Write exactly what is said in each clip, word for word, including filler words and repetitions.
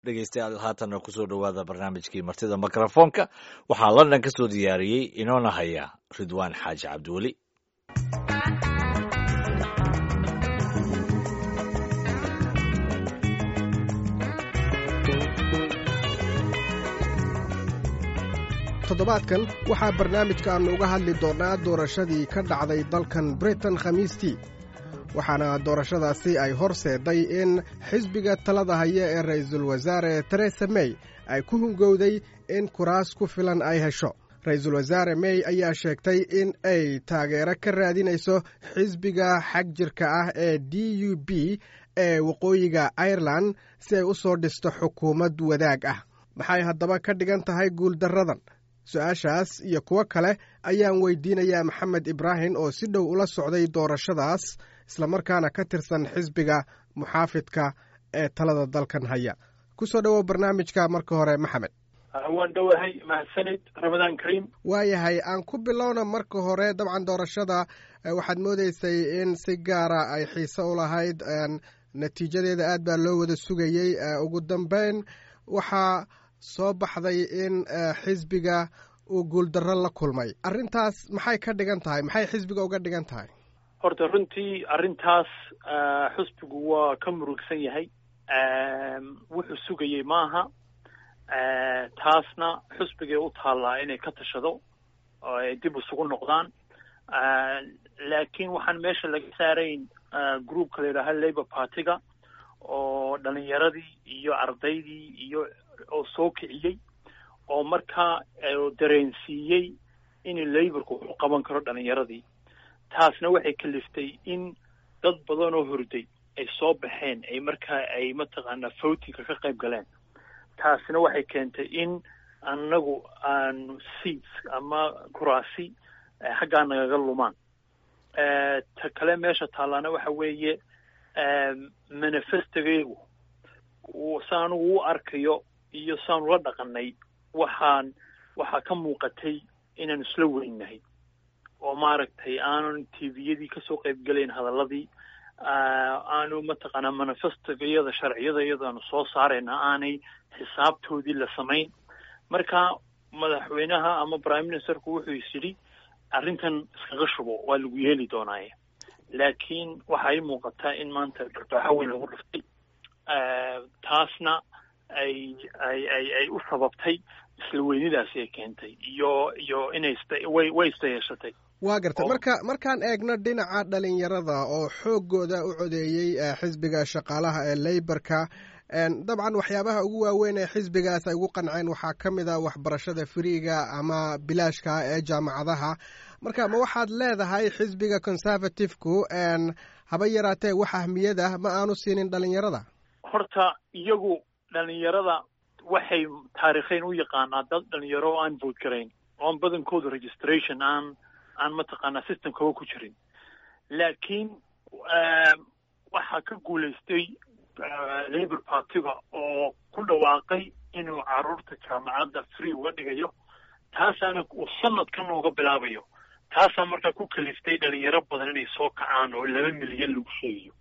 dhegeystayaal haatan ku soo dhawaada barnaamijkii martida mikrofoonka waxaa London ka soo diyaariyey inoona haya Ridwaan Xaaji Cabdiweli. toddobaadkan waxaa barnaamijkaannu uga hadli doonnaa doorashadii ka dhacday dalkan Britain khamiistii waxaana doorashadaasi ay horseeday in xisbiga talada haya ee ra'iisul wasaare Theresa May ay ku hungowday in kuraas ku filan ay hesho. ra'iisul wasaare May ayaa sheegtay in ay taageero ka raadinayso xisbiga xagjirka ah ee D U P ee waqooyiga Ireland si ay u soo dhisto xukuumad wadaag ah. maxay haddaba ka dhigan tahay guuldarradan? su-aashaas iyo kuwo kale ayaan weydiinayaa Maxamed Ibraahim oo si dhow ula socday doorashadaas islamarkaana ka tirsan xisbiga muxaafidka ee talada dalkan haya. ku soo dhowow barnaamijka marka hore Maxamed. waan dhowahay mahadsanid Ramadaan Kariim. waayahay aan ku bilowna marka hore dabcan doorashada waxaad moodaysay in si gaara ay xiise u lahayd natiijadeeda aad baa loo wada sugayey. ugu dambeyn waxaa soo baxday in xisbiga uu guuldarro la kulmay. arrintaas maxay ka dhigan tahay? maxay xisbiga uga dhigan tahay? horta runtii arrintaas xisbigu waa ka murugsan yahay. wuxuu sugayey maaha. taasna xisbigay u taallaa inay ka tashado oo ay dib isugu noqdaan. laakiin waxaan meesha laga saarayn groupka la yidhaaha Labour Party-ga oo dhalinyaradii iyo ardaydii iyo oo soo kiciyey oo markaa dareensiiyey in Labourku u qaban karo dhalinyaradii. taasna waxay kaliftay in dad badan oo hurday ay soo baxeen ay markaa ay mataqaanaa votingka ka qayb galeen. taasna waxay keentay in annagu aan seats ama kuraasi xaggaa nagaga lumaan. ta kale meesha taalaana waxa weeye manifestogaygu saan u arkayo iyo saan ula dhaqanay waxaan waxaa ka muuqatay inaan isla weynahay oo maaragtay aanan tviyadii kasoo qayb galayn hadaladii aanu mataqaanaa manifestogayada sharciyada iyadaanu soo saarayna aanay xisaabtoodii la samayn. marka madaxweynaha ama prime ministerku wuxuu is yidhi arrintan iskaga shubo waa lagu yeeli doonaaye. laakiin waxay muuqataa in maanta dharbaaxo weyn lagu dhiftay. taasna ay ay ay ay u sababtay isla weynidaasi ay keentay iyo iyo inay way way istayeeshatay. waa gartay marka markaan eegno dhinaca dhalinyarada oo xooggooda u codeeyey xisbiga shaqaalaha ee Labourka dabcan waxyaabaha ugu waaweyn ee xisbigaas ay ugu qanceen waxaa ka mid ah waxbarashada firiiga ama bilaashka ee jaamacadaha. marka ma waxaad leedahay xisbiga conservative-ku haba yaraatee wax ahmiyad ah ma aanu siinin dhalinyarada? horta iyagu dhalinyarada waxay taariikheyn u yaqaanaa dad dhalinyaro aan vote garayn oon badankooda registration aan aan mataqaanaa systemkaba ku jirin. laakiin waxaa ka guulaystay Labour Party-ga oo ku dhawaaqay inuu caruurta jaamacadda free uga dhigayo. taasaana uu sanadkan uga bilaabayo. taasaa markaa ku kaliftay dhalinyaro badan inay soo kacaan oo laba milyan lagu sheegayo.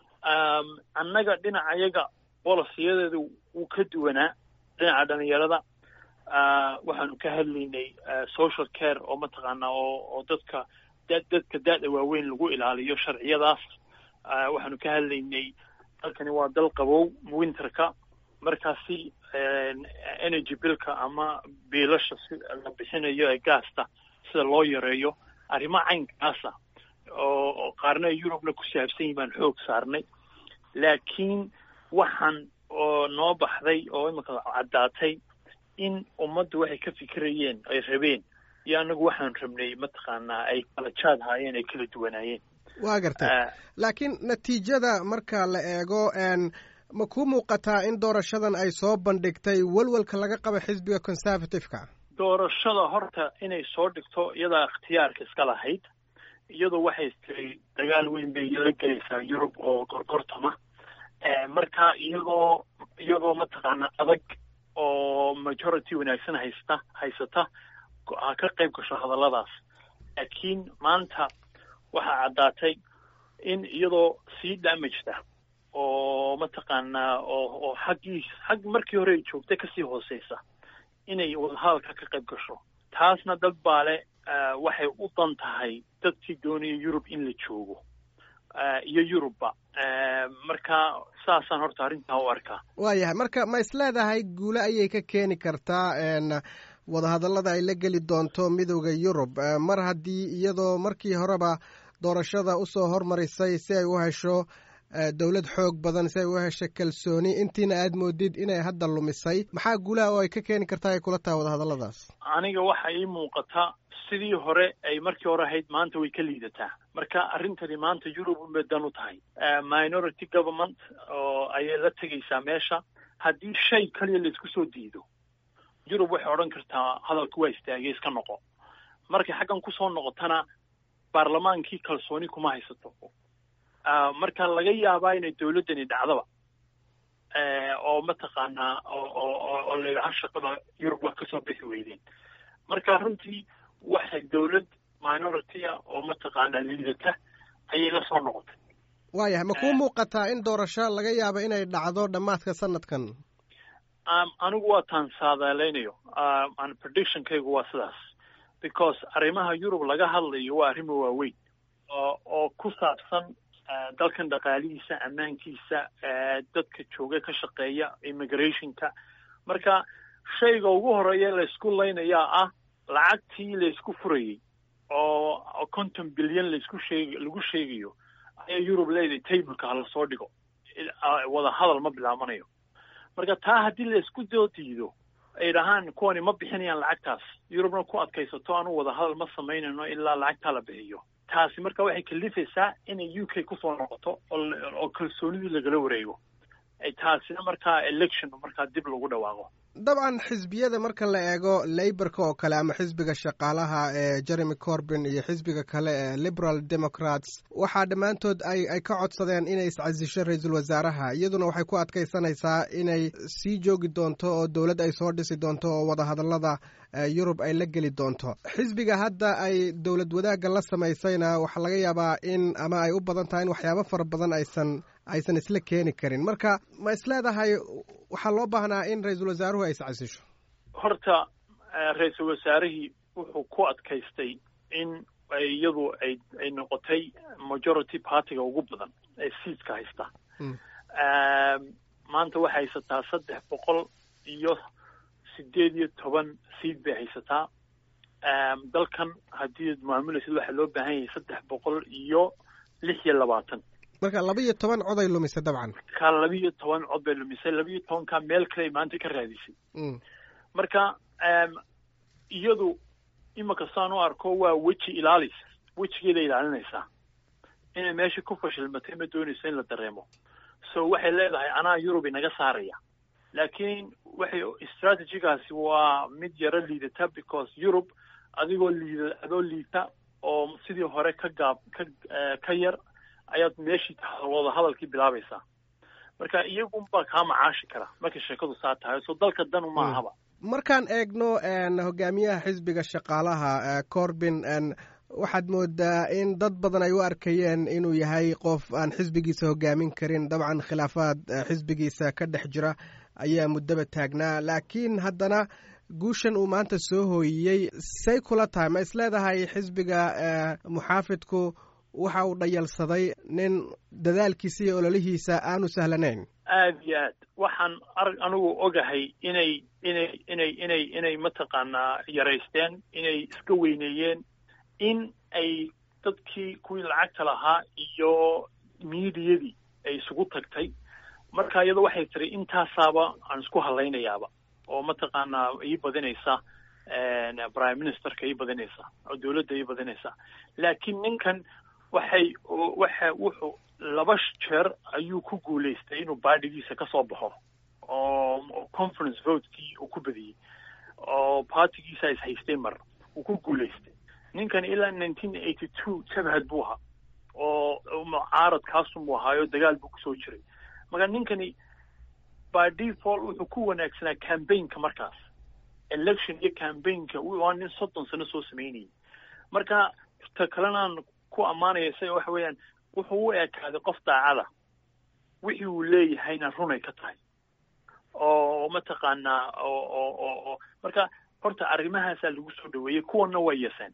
annaga dhinacayaga bolosiyadeedu wuu ka duwanaa dhinaca dhalinyarada. waxaanu ka hadlaynay social care oo mataqaanaa oo oo dadka dadka daada waaweyn lagu ilaaliyo sharciyadaas. waxaanu ka hadlaynay dalkani waa dal qabow winterka markaasi energy billka ama biilasha si la bixinayo ee gaasta sida loo yareeyo arrimo caynkaasa oo qaarna Yurubna ku saabsan yihiin baan xoog saarnay. laakiin waxaan oo noo baxday oo imika caddaatay in ummaddu waxay ka fikirayeen ay rabeen iyo anagu waxaan rabnay mataqaanaa ay kala jaad haayeen ay kala duwanaayeen. waa gartay laakiin natiijada marka la eego ma ku muuqataa in doorashadan ay soo bandhigtay walwalka laga qabo xisbiga conservative-ka? doorashada horta inay soo dhigto iyadaa ikhtiyaarka iska lahayd. iyadoo waxay tiray dagaal weyn bay la gelaysaa Yurub oo gorgortama. marka iyagoo iyagoo mataqaanaa adag oo majority wanaagsan haysta haysata ha ka qayb gasho hadalladaas. laakiin maanta waxaa caddaatay in iyadoo sii damageda oo mataqaanaa oo oo xaggii xag markii hore ay joogtay kasii hooseysa inay wadahadalka ka qayb gasho. taasna dad baa le waxay u dan tahay dadkii doonaya Yurub in la joogo iyo Yurubba. marka saasaan horta arrintaa u arkaa. waayahay marka ma isleedahay guule ayay ka keeni kartaa wadahadallada ay la geli doonto midowda Yurub mar haddii iyadoo markii horeba doorashada usoo hormarisay si ay u hesho dowlad xoog badan, si ay u hesho kalsooni, intiina aad moodid inay hadda lumisay, maxaa guulaha oo ay ka keeni kartaa ay kula tahay wadahadalladaas? aniga waxa ii muuqata sidii hore ay markii hore ahayd maanta way ka liidataa. marka arrintani maanta Yurub unbay dan u tahay. minority government oo ayay la tegaysaa meesha. haddii shay kaliya la isku soo diido Yurub waxay odhan kartaa hadalku waa istaagay iska noqo. markay xaggan kusoo noqotana baarlamaankii kalsooni kuma haysato. marka laga yaabaa inay dawladdani dhacdaba oo mataqaanaa oo leedahay shaqada Yurub wax kasoo bixi weydeen. marka runtii waxay dawlad minority oo mataqaanaa liidata ayay la soo noqotay. waayahay ma kuu muuqataa in doorasho laga yaabo inay dhacdo dhammaadka sanadkan? anigu waa taan saadaaleynayo. an predictionkaygu waa sidaas because arrimaha Yurub laga hadlayo waa arrimo waaweyn oo oo ku saabsan dalkan dhaqaalihiisa, ammaankiisa, dadka jooga ka shaqeeya, immigrationka. marka shayga ugu horeeya la isku laynayaa ah lacagtii la isku furayay oo konton bilyan la isku sheeg lagu sheegayo ayaa Yurub leedahay tableka hala soo dhigo. wada hadal ma bilaabanayo. marka taa haddii la isku soo diido ay dhahaan kuwani ma bixinayaan lacagtaas, Yurubna ku adkaysato aanu wada hadal ma samaynayno ilaa lacagtaa la bixiyo. taasi marka waxay kalifaysaa inay U K kusoo noqoto oo kalsoonidii lagala wareego. taasina markaa election markaa dib lagu dhawaaqo. dabcan xisbiyada marka la eego Labourka oo kale ama xisbiga shaqaalaha ee Jeremy Corbyn iyo xisbiga kale ee Liberal Democrats waxaa dhammaantood ay ay ka codsadeen inay iscasisho ra-iisul wasaaraha, iyaduna waxay ku adkaysanaysaa inay sii joogi doonto oo dowlad ay soo dhisi doonto oo wadahadallada Yurub ay la geli doonto. xisbiga hadda ay dowlad wadaagga la samaysayna waxaa laga yaabaa in ama ay u badan tahay in waxyaabo fara badan aysan aysan isla keeni karin. marka ma isleedahay waxaa loo baahnaa in ra-iisul wasaaruhu ay iscasisho? horta ra-iisul wasaarihii wuxuu ku adkaystay in iyadu ay ay noqotay majority partyga ugu badan ee seatska haysta. maanta waxay haysataa saddex boqol iyo sideed iyo toban seat bay haysataa. dalkan haddii maamulaysid waxaa loo baahan yahay saddex boqol iyo lix iyo labaatan. marka laba iyo toban cod ay lumisay dabcan. ka laba iyo toban cod bay lumisay. laba iyo tobanka meel kale maanta ka raadisay. marka iyadu imika saan u arko waa weji ilaalis. wejigeeda ilaalinaysaa. inay meesha ku fashilmatay ma doonaysa in la dareemo. so waxay leedahay anaa Yurub inaga saaraya. laakiin waxay strategigaasi waa mid yaro liidata because Yurub adigoo liida adoo liita oo sidii hore ka gaab ka ka yar ayaad meeshii wada hadalkii bilaabaysaa. marka iyagunbaa kaa macaashi kara markay sheekadu saa tahay. so dalka dan uma ahaba. markaan eegno hogaamiyaha xisbiga shaqaalaha Corbyn waxaad moodaa in dad badan ay u arkayeen inuu yahay qof aan xisbigiisa hogaamin karin. dabcan khilaafaad xisbigiisa ka dhex jira ayaa muddaba taagnaa, laakiin haddana guushan uu maanta soo hooyiyey say kula tahay? ma isleedahay xisbiga muxaafidku waxa uu dhayalsaday nin dadaalkiisa iyo ololihiisa aanu sahlanayn? aad iyo aad waxaan anigu ogahay inay inay inay inay inay mataqaanaa yaraysteen, inay iska weyneeyeen, in ay dadkii kuwii lacagta lahaa iyo miidiyadii ay isugu tagtay. marka iyada waxay tiri intaasaaba aan isku halaynayaaba oo mataqaanaa ii badinaysa prime ministerka ii badinaysa oo dawladda ii badinaysa. laakiin ninkan waxay waxa wuxuu laba jeer ayuu ku guulaystay inuu baadhigiisa ka soo baxo oo conference votekii uu ku badiyey oo partigiisa is haystay mar uu ku guulaystay. ninkan ilaa nineteen eighty two jabhad buu ahaa oo mucaarad kaasum uu ahaayo dagaal buu kusoo jiray. marka ninkani by default wuxuu ku wanaagsanaa campaignka markaas election iyo campaignka waa nin soddon sano soo samaynayay. marka ta kalenaan ku ammaanaya isaga waxa weeyaan wuxuu u ekaaday qof daacada. wixii uu leeyahayna runay ka tahay oo mataqaanaa oo oo oo marka horta arrimahaasaa lagu soo dhaweeyey kuwana way yaseen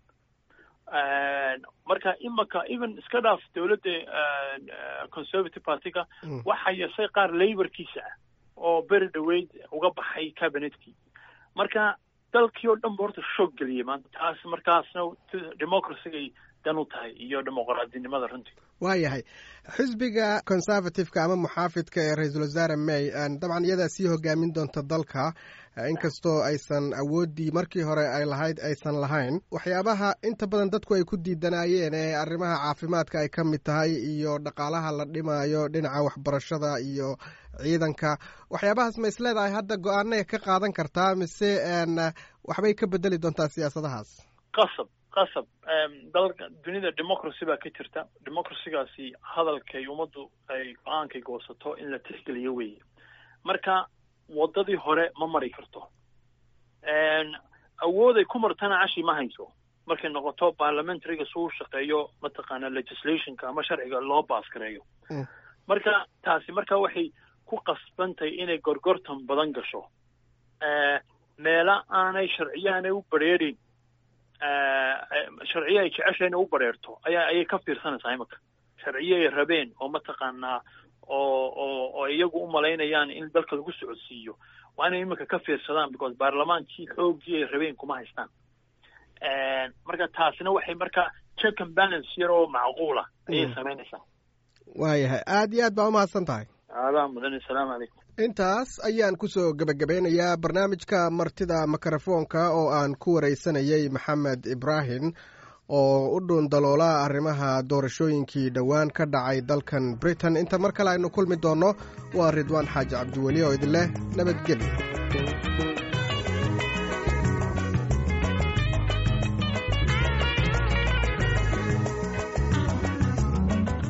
marka imaka even iska dhaaf dowladda conservative partyga waxaa yasay qaar laborkiisa ah oo beri dhaweyd uga baxay cabinetkii marka dalkii oo dhan ba horta shoog geliyey maanta taas markaasna democracy-gay dan u tahay iyo dimuqraadinimada runtii waayahay xisbiga conservative-ka ama muxaafidka ee ra-iisul wasaare may dabcan iyadaa sii hogaamin doonta dalka inkastoo aysan awooddii markii hore ay lahayd aysan lahayn waxyaabaha inta badan dadku ay ku diidanaayeen ee arrimaha caafimaadka ay ka mid tahay iyo dhaqaalaha la dhimaayo dhinaca waxbarashada iyo ciidanka waxyaabahaas ma isleedahay hadda go-aanay ka qaadan kartaa mise waxbay ka bedeli doontaa siyaasadahaas qasab qasab dalka dunida democracy baa ka jirta democracygaasi hadalkay ummaddu ay go-aankay goosato in la tixgeliyo weeye marka waddadii hore ma mari karto awooday ku martana cashi ma hayso markay noqoto parliamentaryga suu shaqeeyo mataqaana legislationka ama sharciga loo baas-gareeyo marka taasi marka waxay ku qasbantahay inay gorgortan badan gasho meela aanay sharciyahanay u bareerin sharciye ay jecesha inay u bareerto ayaa ayay ka fiirsanaysaa imaka sharciye ay rabeen oo mataqaanaa oo oo oo iyagu u malaynayaan in dalka lagu socodsiiyo waa inay imika ka fiirsadaan because baarlamaankii xoogii ay rabeen kuma haystaan marka taasina waxay marka check and balance yar oo macquula ayay samaynaysaa waayahay aada iyo aad baa umahadsan tahay aadaa mudan assalaamu calaykum intaas ayaan kusoo gebagabeynayaa barnaamijka martida mikrofoonka oo aan ku wareysanayay maxamed ibraahim oo u dhuun daloola arrimaha doorashooyinkii dhowaan ka dhacay dalkan britain inta mar kale aynu kulmi doonno waa ridwaan xaaji cabdiweli oo idin leh nabadgelyo